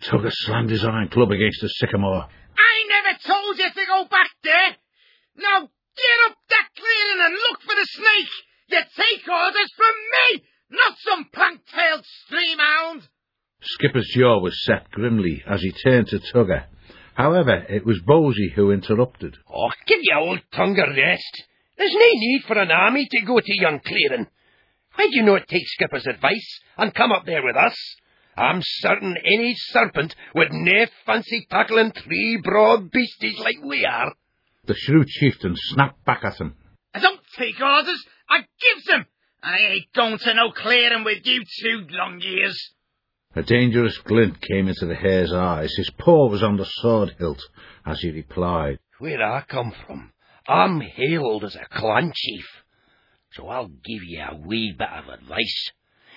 Tugger slammed his iron club against the sycamore. I never told you to go back there. Now get up that clearing and look for the snake. You take orders from me, not some plank-tailed stream hound. Skipper's jaw was set grimly as he turned to Tugger. However, it was Bosey who interrupted. Oh, give your old tongue a rest. There's no need for an army to go to yon clearing. Why do you not take Skipper's advice and come up there with us? I'm certain any serpent would nae fancy tackling three broad beasties like we are. The shrewd chieftain snapped back at him. I don't take orders, I gives them. I ain't going to no clearing with you two long ears. A dangerous glint came into the hare's eyes. His paw was on the sword hilt as he replied. Where I come from, I'm hailed as a clan chief, so I'll give you a wee bit of advice.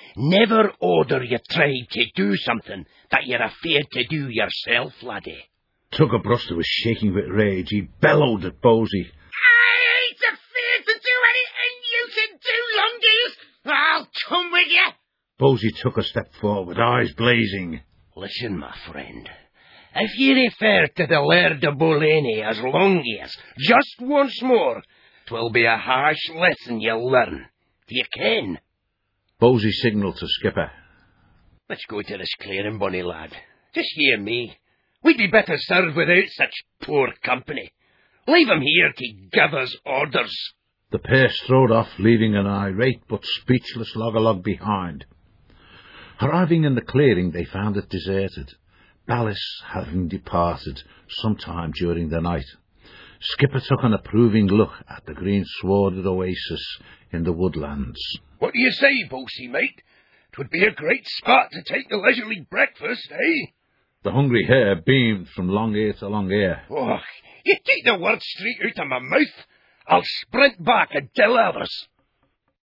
Never order your tribe to do something that you're afeard to do yourself, laddie. Tugger Bruster was shaking with rage. He bellowed at Bosey. I ain't afeard to do anything you can do, long ears. I'll come with you. Bosey took a step forward, eyes blazing. Listen, my friend. If you refer to the Laird of Boleyny as long ears just once more, 'twill be a harsh lesson you'll learn. Do you ken? Bosey signalled to Skipper. Let's go to this clearing, bonny lad. Just hear me. We'd be better served without such poor company. Leave him here to give us orders. The pair strode off, leaving an irate but speechless Loggerlog behind. Arriving in the clearing, they found it deserted, Ballis having departed sometime during the night. Skipper took an approving look at the green swarded oasis in the woodlands. What do you say, Bosey, mate? 'Twould be a great spot to take a leisurely breakfast, eh? The hungry hare beamed from long ear to long ear. Oh, you take the word straight out of my mouth. I'll sprint back and tell others.